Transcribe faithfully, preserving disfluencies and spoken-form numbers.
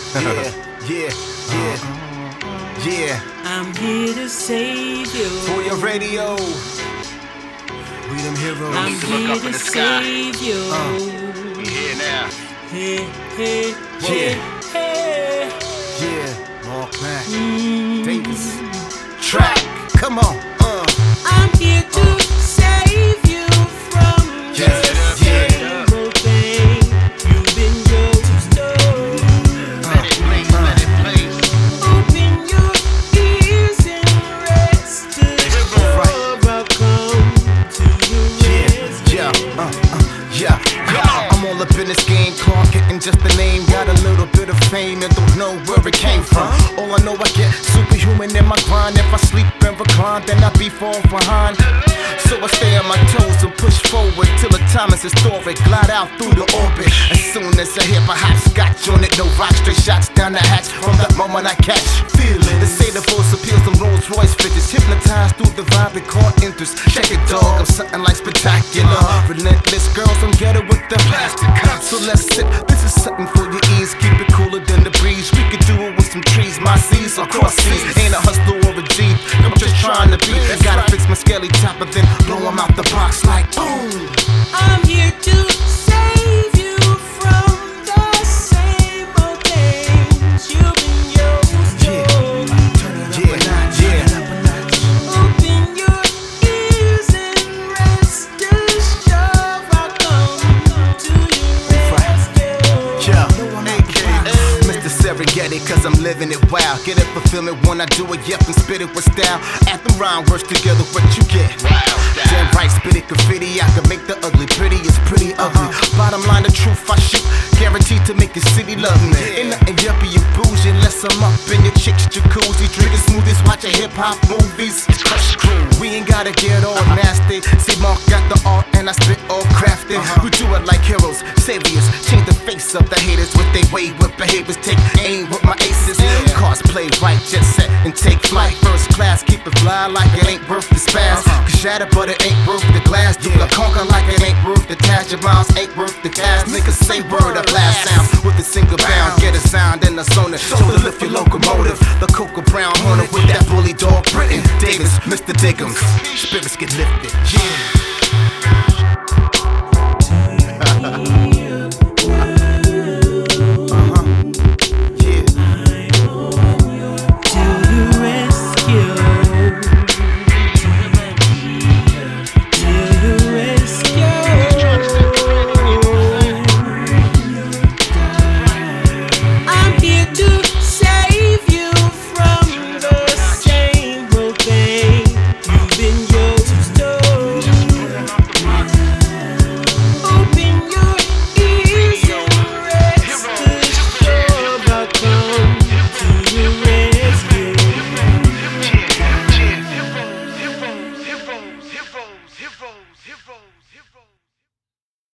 Yeah, yeah, yeah, yeah. I'm here to save you. For your radio, we them heroes. I'm here to save you. Uh. We here now. Hey, hey, Yeah. hey, hey. Yeah, Mark Mac, Mm. Davis, track. Come on, uh. I'm here to save you from Yeah, the yeah. same old thing you've been used to. Let it blaze, let it blaze. Open your ears and rest assured I'll come to your Yeah, rescue. yeah, uh, uh, yeah, yeah. I'm all up in this game, Clark getting just the name. Got a little bit of fame and don't know where it came from. All I know, I get superhuman in my grind. If I sleep and recline, then I be fall behind. So I stay on my toes and push forward till the time is historic. Glide out through the orbit. As soon as I hit my hop scotch on it, no rock, straight shots down the hatch. From that moment I catch feeling. They say the voice appeals them Rolls Royce figures. Hypnotized through the vibe that caught interest. Check it, dog, I'm something like spectacular. Relentless girls, I'm ghetto with the plastic cups. So let's sip, this is something for your ears. Keep it cooler than the breeze. We could do it with some trees. My seas across seas. Ain't a hustler or a G. I'm just trying to be. Gotta fix my skelly top and then blow 'em out the box like boom. I'm here to save you from the same old things you've been used to. Yeah, yeah. Open your ears and rest assured I'll come to your rescue. Yeah, A K Mister Serengeti, cause I'm living it wild. Get it fulfillment when I do it, yep, and spit it with style. At the rhyme works together, what you get? Wild Damn style. right, spit it graffiti. I can make the ugly pretty, it's pretty ugly. Bottom line, the truth I shoot, guaranteed to make your city love me. Ain't nothing yuppie and bougie unless I'm up in your chick's jacuzzi, drinking smoothies, watching hip hop movies. Crush crew, we ain't gotta get all nasty. See, Mark got the art and I spit all crafted. We do it like heroes, saviors, change the face of the haters with they wayward behaviors. Take aim with my aces, cars play right, jet set and take flight. First class, keep it fly like it ain't worth the spaz. Cause shatter, but it ain't worth the glass. Do the conquer like it ain't worth the cash. Your miles ain't worth the cash. Niggas say word, a blast sound with a single bound. Get a sound in the zone, show to lift your locomotive. The Coca Brown Hornet with that bully dog Britain. Davis, Mister Diggums, spirits get lifted. Yeah.